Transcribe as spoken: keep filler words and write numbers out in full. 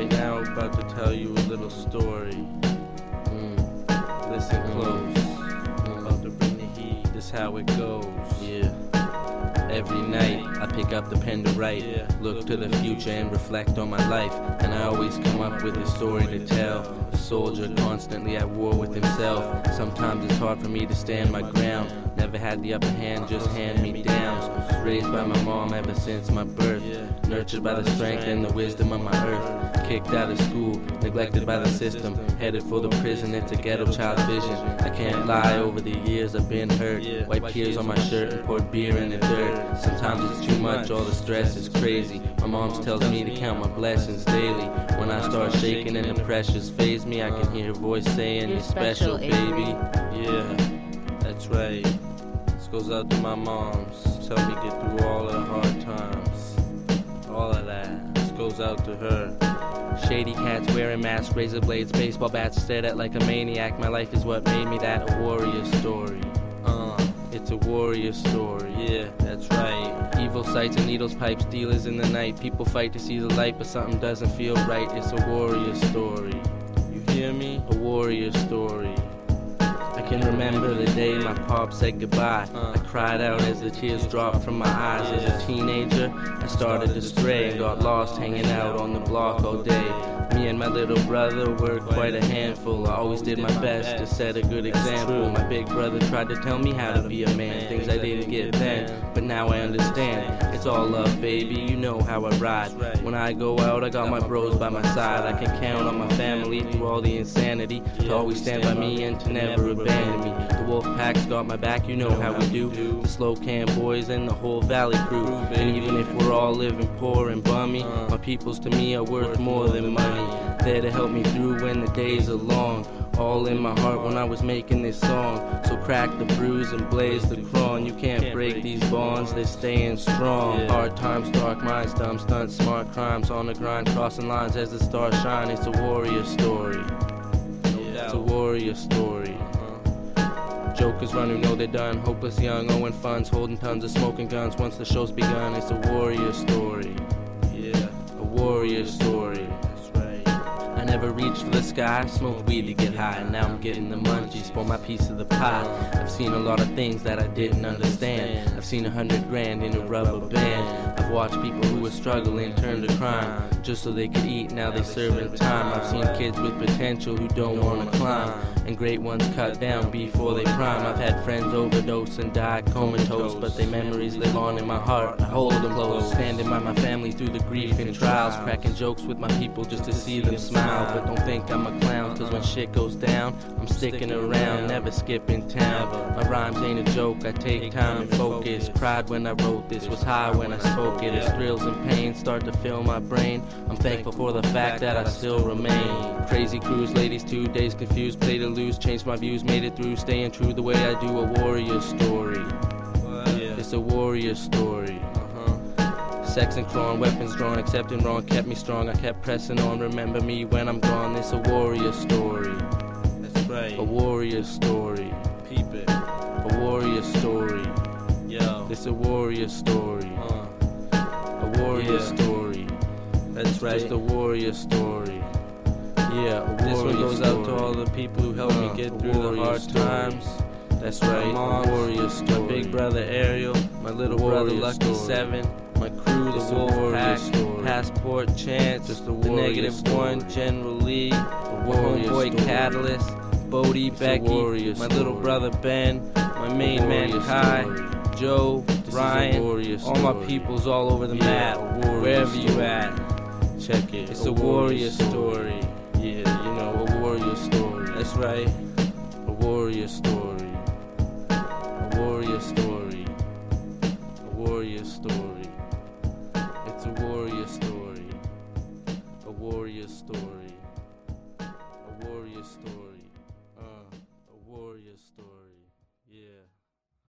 Right now I'm about to tell you a little story. Mm. Listen close. Mm. About to bring the heat. This how it goes. Yeah. Every night I pick up the pen to write, yeah. Look to the future and reflect on my life. And I always come up with a story to tell. A soldier constantly at war with himself. Sometimes it's hard for me to stand my ground. Never had the upper hand, just hand-me-downs. Raised by my mom ever since my birth. Nurtured by the strength and the wisdom of my earth. Kicked out of school, neglected by the system. Headed for the prison, it's a ghetto child's vision. I can't lie, over the years I've been hurt. Wiped tears on my shirt and poured beer in the dirt. Sometimes it's too much, all the stress is crazy. My mom tells me to count my blessings daily. When I start shaking and the pressures phase me, I can hear her voice saying, "You're special, baby." Yeah, that's right. This goes out to my moms. Tell me get through all of the hard times. All of that. This goes out to her. Shady cats wearing masks, razor blades, baseball bats, stared at like a maniac. My life is what made me that, a warrior story. Uh, it's a warrior story, yeah, that's right. Evil sights and needles, pipes, dealers in the night. People fight to see the light, but something doesn't feel right. It's a warrior story. You hear me? A warrior story. I can remember the day my pop said goodbye. I cried out as the tears dropped from my eyes. As a teenager, I started to stray and got lost hanging out on the block all day. Me and my little brother were quite a handful. I always did my best to set a good example. My big brother tried to tell me how to be a man, things I didn't get then, but now I understand. It's all love, baby, you know how I ride. When I go out, I got my bros by my side. I can count on my family through all the insanity to always stand by me and to never abandon me. The wolf pack's got my back, you know how we do. The slow can boys and the whole valley crew. And even if we're all living poor and bummy, my peoples to me are worth more than money. There to help me through when the days are long. All in my heart when I was making this song. So crack the bruise and blaze the crawn. You can't break these bonds, they're staying strong. Hard times, dark minds, dumb stunts, smart crimes. On the grind, crossing lines as the stars shine. It's a warrior story. It's a warrior story. Jokers run who know they're done. Hopeless young, owing funds, holding tons of smoking guns. Once the show's begun, it's a warrior story. Yeah, a warrior story. I never reached for the sky, smoked weed to get high, and now I'm getting the munchies for my piece of the pie. I've seen a lot of things that I didn't understand. I've seen a hundred grand in a rubber band. I've watched people who were struggling turn to crime just so they could eat, now they serving time. I've seen kids with potential who don't want to climb, and great ones cut down before they prime. I've had friends overdose and die comatose, but their memories live on in my heart. I hold them close, standing by my family through the grief and trials, cracking jokes with my people just to see them smile. But don't think I'm a clown, cause when shit goes down, I'm sticking around, never skipping town. My rhymes ain't a joke, I take time and focus. Cried when I wrote this, was high when I spoke it. As thrills and pain start to fill my brain, I'm thankful for the fact that I still remain. Crazy cruise, ladies two days confused, play to lose, changed my views, made it through, staying true the way I do. A warrior story. It's a warrior story. Sex and crawling, weapons drawn, accepting wrong, kept me strong. I kept pressing on, remember me when I'm gone. It's a warrior story. That's right. A warrior story. Peep it. A warrior story. Yo. It's a warrior story. Uh. A warrior yeah. story. That's right. Just a warrior story. Yeah, a this one goes story. Out to all the people who helped uh, me get through the hard story. Times. That's right. My warrior story. My big brother Ariel, my little warrior brother Lucky story. Seven. My crew, the Wolf Pack, Passport Chance, just the Negative story. One, General Lee, the Homeboy Catalyst, Bodie, Becky, my story. Little brother Ben, my main man Kai, story. Joe, this Ryan, all my peoples all over the yeah, map, wherever story. You at, check it. It's a, a warrior story. story. Yeah, you know, a warrior story. That's right, a warrior story. A warrior story. A warrior story. It's a warrior story, a warrior story, a warrior story, uh, a warrior story, yeah.